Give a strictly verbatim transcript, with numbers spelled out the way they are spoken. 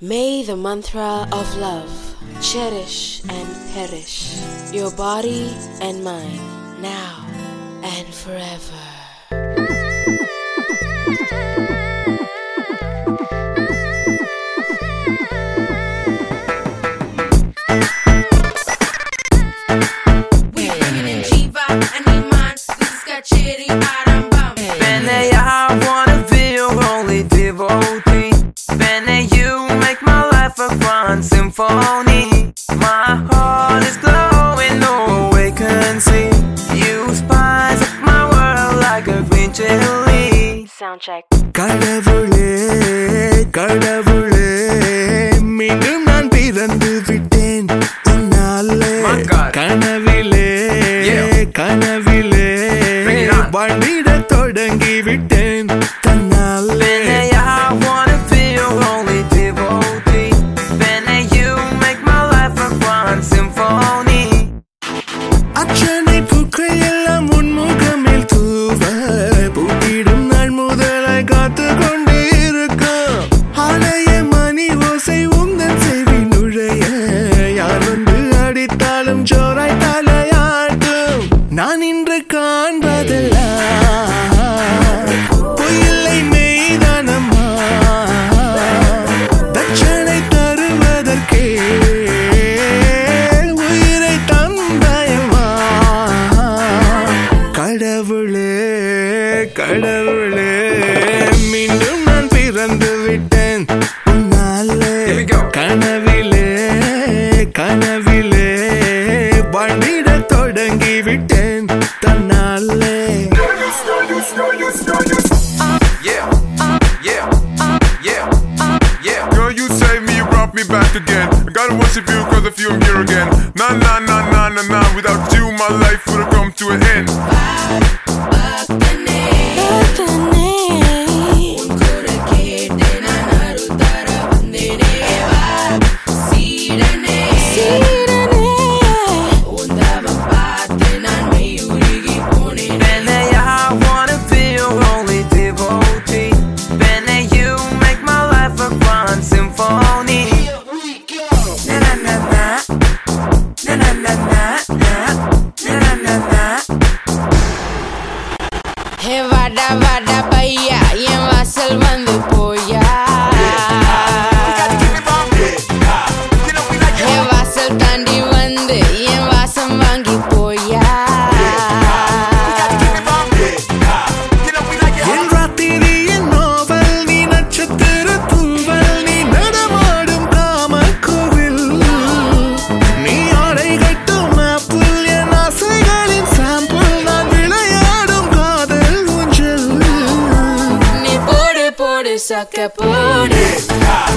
May the mantra of love cherish and perish your body and mind now and forever. We bringing in Jiva and Iman. We just got Chitty Arambam. Bene, I wanna be your only devotee. Bene, you make my life a grand symphony. My heart is glowing, no vacancy. You spice up my world like a green chili. Sound check. கடவுளே கடவுளே மீண்டும் நான் பிறந்து விட்டேன் உன்னாலே கனவிலே கனவிலே வாழ்ந்திட தொடங்கி விட்டேன் தன்னாலே. I wanna be your only devotee. Bene, you make my life a grand symphony. அச்சனை பூக்கள் எல்லாம் உன்முகமில் தூவ பூட்டிடும் நாள் முதலாய் காத்து கொண்டு இருக்கும். ஆலய மணி ஓசை உந்தன் செவி நுழைய யார் வந்து அடித்தாலும் ஜோராய் தலையாட்டும். நான் இன்று காண்பதெல்லாம் பொய்யில்லை மெய்தானம்மா. தட்சணை தருவதற்கே உயிரை தந்தாயம்மா. கடவுளே கடவுளே மீண்டும் நான் பிறந்து விட்டேன் உன்னாலே கனவிலே கனவிலே வாழ்ந்திட தொடங்கி விட்டேன் தன்னாலே. Yeah, yeah, yeah, yeah. Girl, you saved me, you brought me back again. I gotta worship you cause of you I'm here again. Nah, nah, nah, nah, nah, nah. Without you, my life would've come to an end. Hey vada vada paiya yen vaasal vandu poya. Hey vaasal tandi vandu yen vaasam vaangi poya. என் ராத்திரி என் novel நீ நட்சத்திர தூவல் நீ நடமாடும் காமக்கோவில். நீ ஆடை கட்டும் apple என் ஆசைகளின் sample. நான் விளையாடும் காதல் ஊஞ்சல். நீ போடு போடு சக்க போடு.